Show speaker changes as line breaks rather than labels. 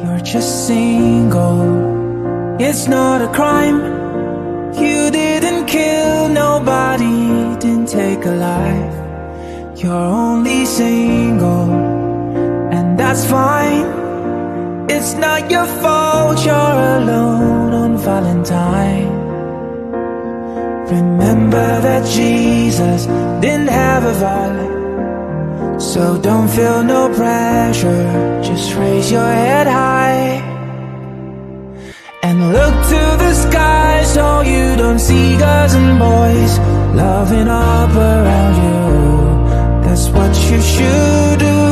you're just single. It's not a crime. You didn't kill nobody, didn't take a life. You're only single, and that's fine. It's not your fault you're alone on Valentine. Remember that Jesus didn't have a wallet, so don't feel no pressure, just raise your head high and look to the sky so you don't see girls and boys loving up around you. That's what you should do.